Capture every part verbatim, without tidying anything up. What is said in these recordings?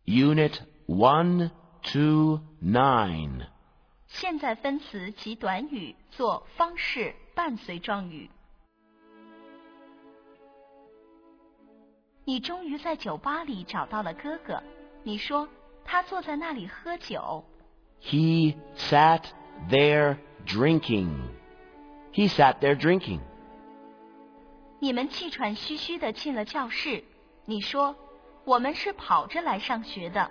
Unit one to nine. 现在分词及短语做方式伴随状语。你终于在酒吧里找到了哥哥，你说他坐在那里喝酒。 He sat there drinking. He sat there drinking. 你们气喘吁吁地进了教室，你说我们是跑着来上学的。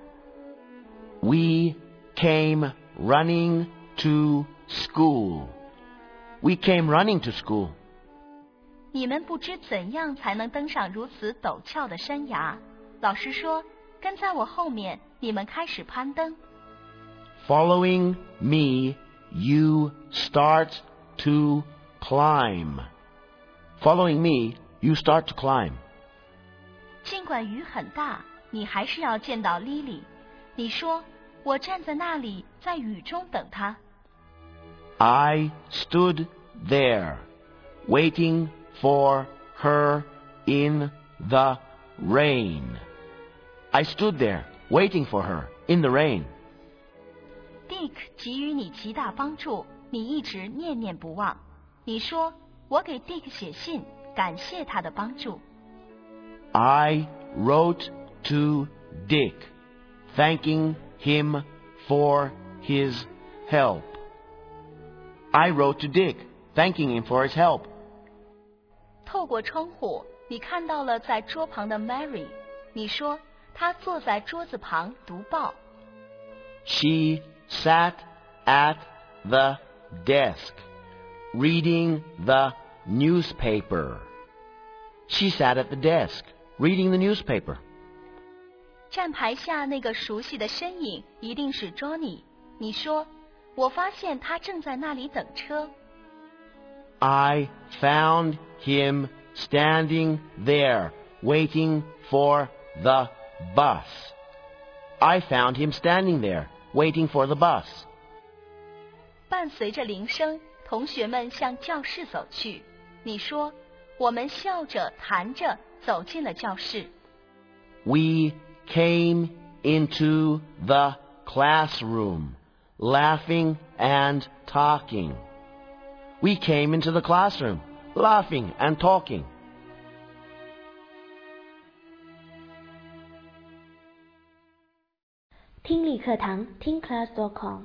We came running to school. We came running to school. 你们不知怎样才能登上如此陡峭的山崖。老师说，跟在我后面，你们开始攀登。 Following me, you start to climb. Following me, you start to climb. 尽管雨很大，你还是要见到 Lily。你说，我站在那里，在雨中等她。 I stood there, waiting for her in the rain. I stood there, waiting for her in the rain. Dick 给予你极大帮助，你一直念念不忘。你说，我给 Dick 写信，感谢他的帮助。 I wrote to Dick, thanking him for his help. I wrote to Dick, thanking him for his help. 透过窗户，你看到了在桌旁的 Mary。你说，她坐在桌子旁读报。 She sat at the desk, reading the newspaper. She sat at the desk, reading the newspaper. 站牌下那个熟悉的身影一定是 Johnny。你说，我发现他正在那里等车。 I found him standing there, waiting for the bus. I found him standing there, waiting for the bus. 伴随着铃声，同学们向教室走去。你说，我们笑着谈着走进了教室。 We came into the classroom, laughing and talking. We came into the classroom, laughing and talking. 听力课堂听 class dot com